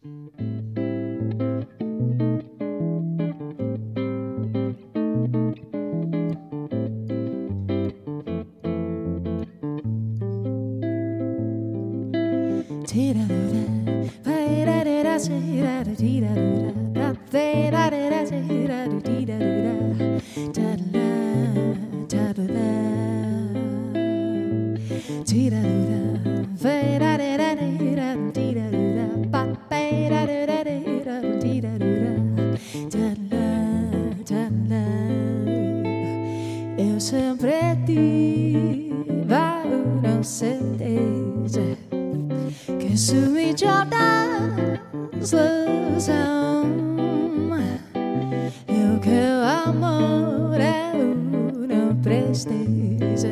Eu sempre tive una certeza que sui Jordãs são eu que o amor é uma presteza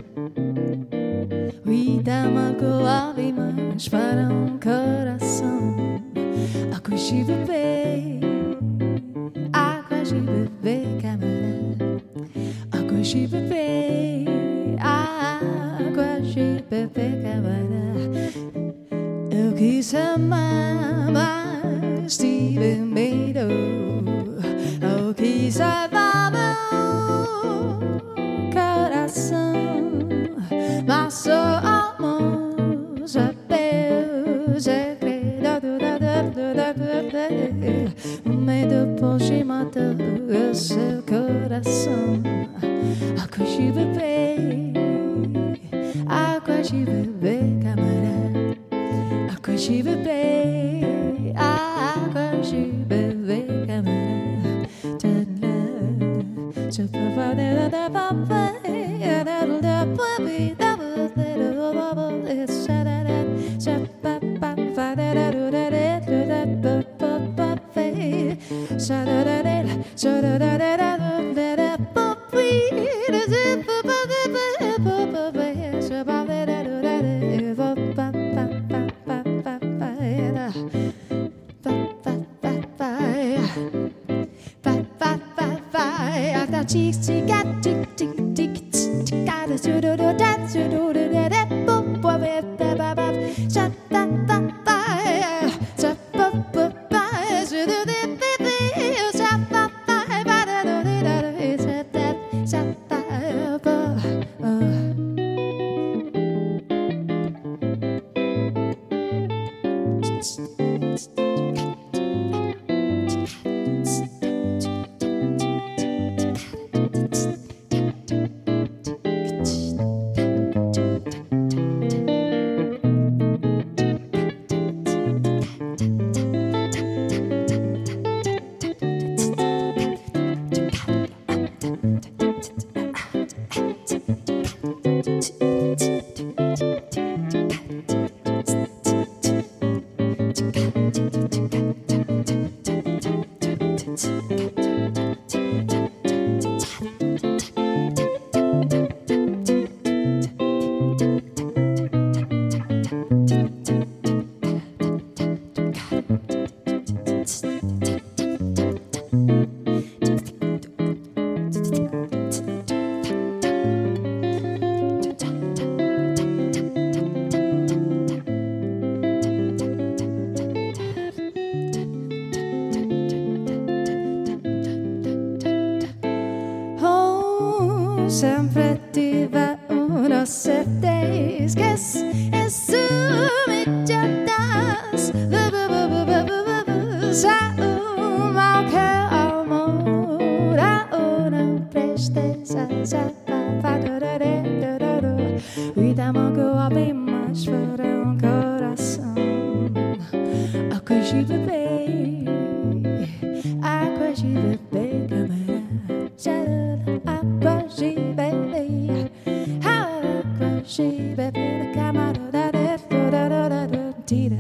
vida magoável mas para coração água de beber água de beber camarada água de beber água de beber camarada eu quis amar mas tive medo eu quis salvar meu coração mas só amor sabeu segredo o medo pode matar o seu coração água de beber água de beber camarada água de beber água de beber camarada sempre tive una certeza que es mi Jordãs mal que amor a una presteza vida magoável mas para coração água de beber água de beber camarada água de beber água de beber camarada